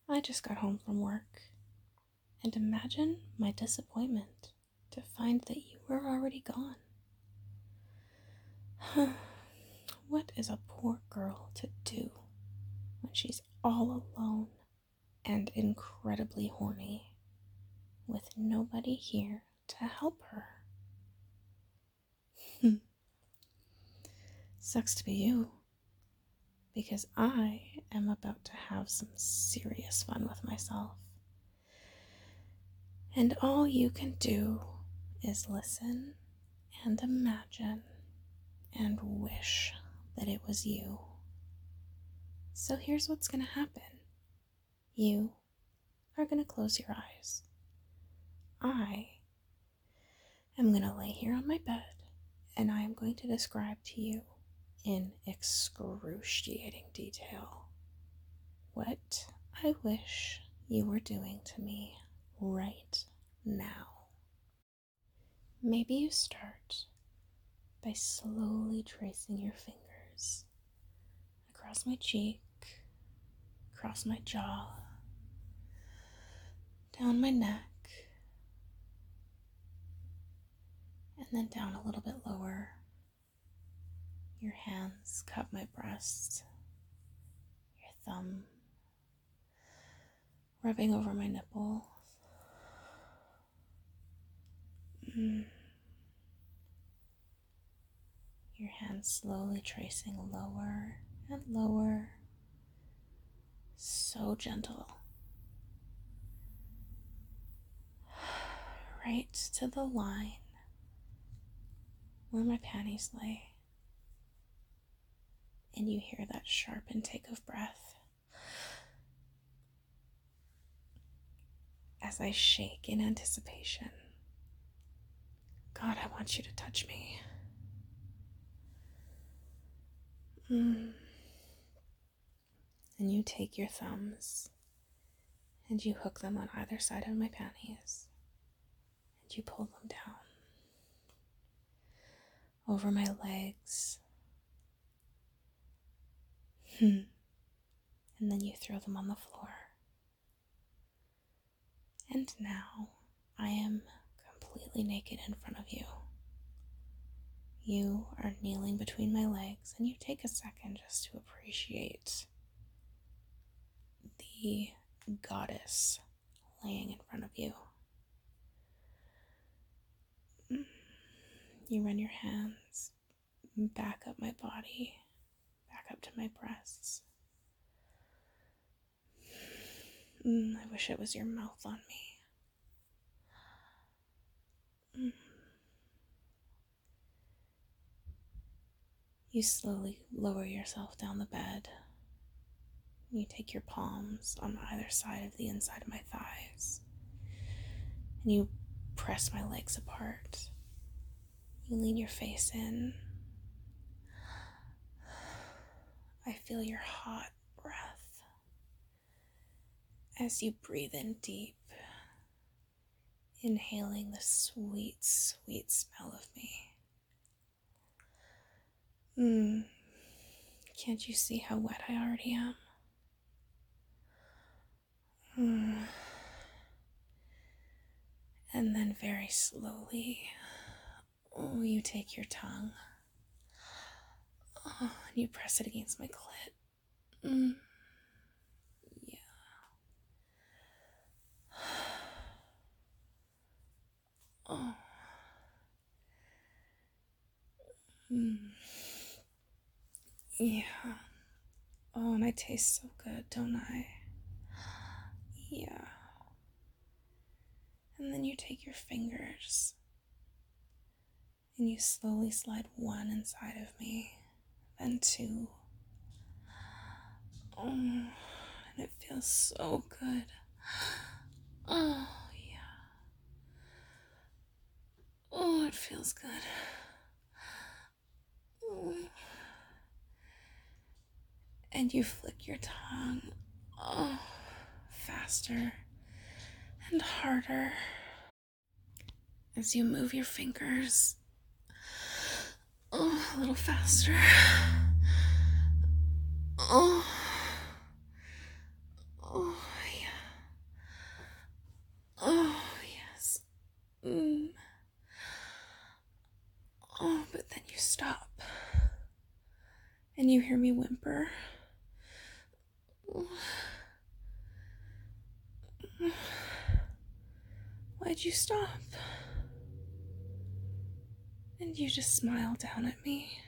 I just got home from work, and imagine my disappointment to find that you were already gone. What is a poor girl to do when she's all alone and incredibly horny, with nobody here to help her? Sucks to be you, because I am about to have some serious fun with myself. And all you can do is listen and imagine and wish that it was you. So here's what's going to happen. You are going to close your eyes. I am going to lay here on my bed, and I am going to describe to you in excruciating detail what I wish you were doing to me right now. Maybe you start by slowly tracing your fingers across my cheek, across my jaw, down my neck, and then down a little bit lower. Your hands cup my breasts, your thumb rubbing over my nipple. Your hands slowly tracing lower and lower, so gentle, right to the line where my panties lay. And you hear that sharp intake of breath as I shake in anticipation. God, I want you to touch me. And you take your thumbs and you hook them on either side of my panties and you pull them down over my legs. And then you throw them on the floor. And now I am completely naked in front of you. You are kneeling between my legs, and you take a second just to appreciate the goddess laying in front of you. You run your hands back up my body, back up to my breasts. I wish it was your mouth on me. You slowly lower yourself down the bed. You take your palms on either side of the inside of my thighs, and you press my legs apart. You lean your face in. I feel your hot breath as you breathe in deep, inhaling the sweet, sweet smell of me. Can't you see how wet I already am? And then very slowly, you take your tongue, and you press it against my clit. Yeah. Yeah. Oh, and I taste so good, don't I? Yeah. And then you take your fingers and you slowly slide one inside of me, then two. And it feels so good. Oh, yeah. Oh, it feels good. And you flick your tongue. Oh, faster and harder as you move your fingers. Oh, a little faster. Oh, Can you hear me whimper? Why'd you stop? And you just smile down at me.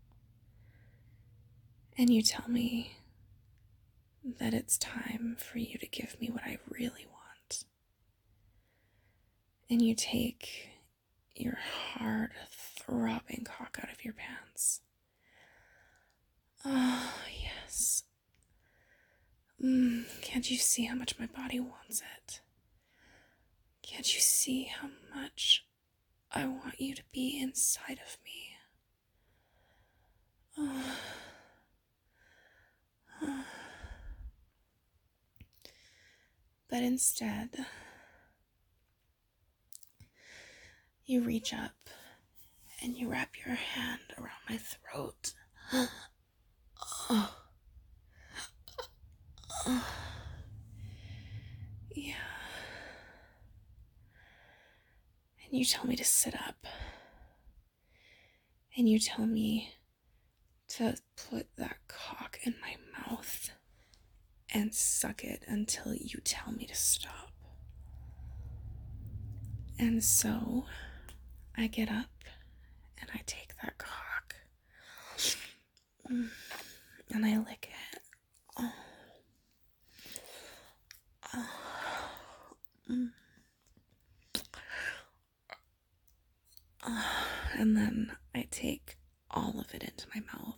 And you tell me that it's time for you to give me what I really want. And you take your hard, throbbing cock out of your pants. Oh, yes. Can't you see how much my body wants it? Can't you see how much I want you to be inside of me? But instead, you reach up and you wrap your hand around my throat. Yeah. And you tell me to sit up. And you tell me to put that cock in my mouth and suck it until you tell me to stop. And so I get up and I take that cock and I lick it. And then I take all of it into my mouth.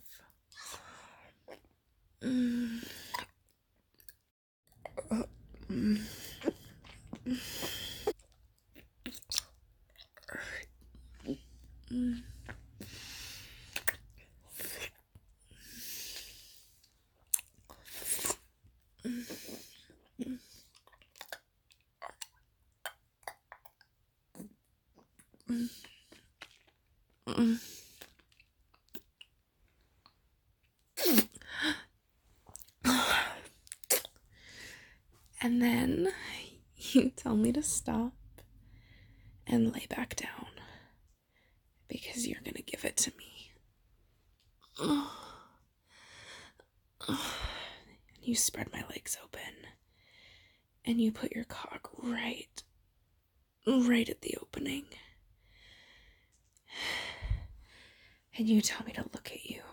And then you tell me to stop and lay back down because you're gonna give it to me. And you spread my legs open and you put your cock right at the opening. And you tell me to look at you.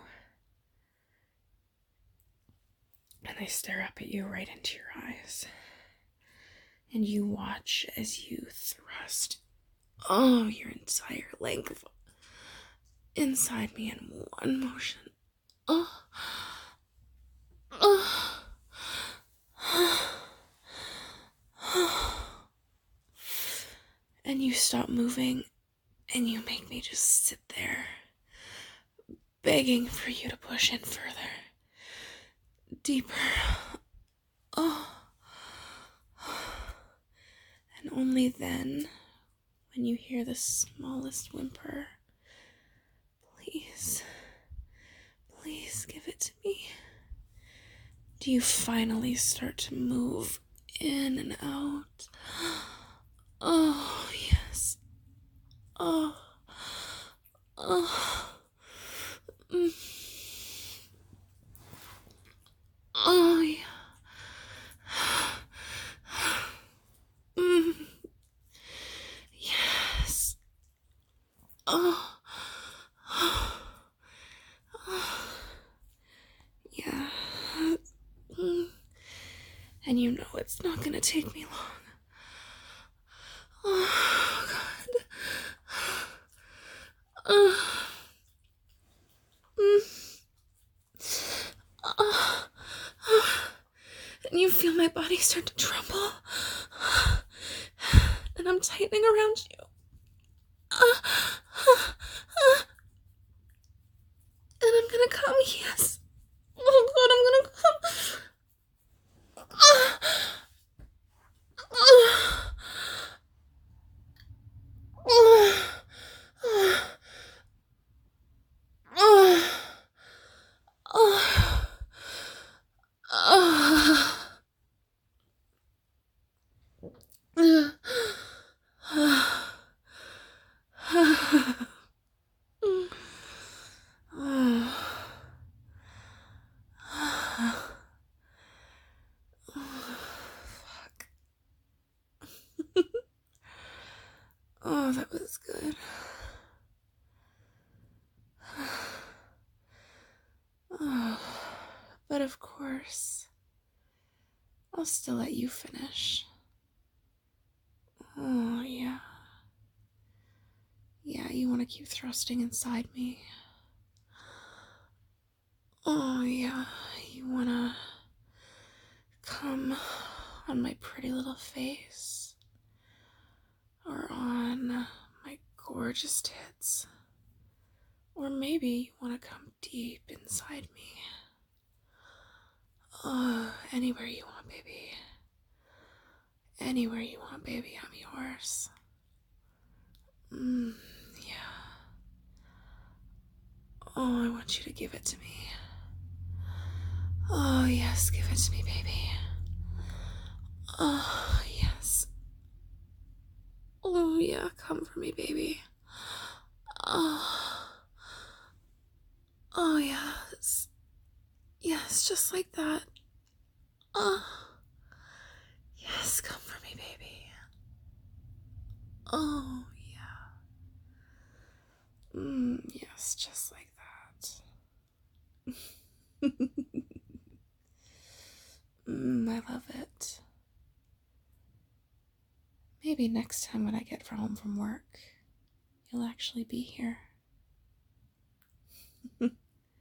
And I stare up at you right into your eyes. And you watch as you thrust your entire length inside me in one motion. And you stop moving and you make me just sit there, begging for you to push in further, deeper. And only then, when you hear the smallest whimper, please give it to me, do you finally start to move in and out. Oh, yes. Oh. Oh, yeah. Yes. Oh. Yeah. And you know it's not gonna take me long. Oh, God. And you feel my body start to tremble. And I'm tightening around you. And I'm gonna come, yes. Oh, God, I'm gonna come. was good. Oh, but of course, I'll still let you finish. Oh, yeah. Yeah, you want to keep thrusting inside me. Oh, yeah, you want to come on my pretty little face. Or on my gorgeous tits. Or maybe you want to come deep inside me. Oh, anywhere you want, baby. Anywhere you want, baby, I'm yours. Yeah. Oh, I want you to give it to me. Oh, yes, give it to me, baby. Oh, yes. Oh, yeah, come for me, baby. Oh, oh, yes. Yes, just like that. Oh, yes, come for me, baby. Oh, yeah. Yes, just like that. I love it. Maybe next time when I get home from work, you'll actually be here.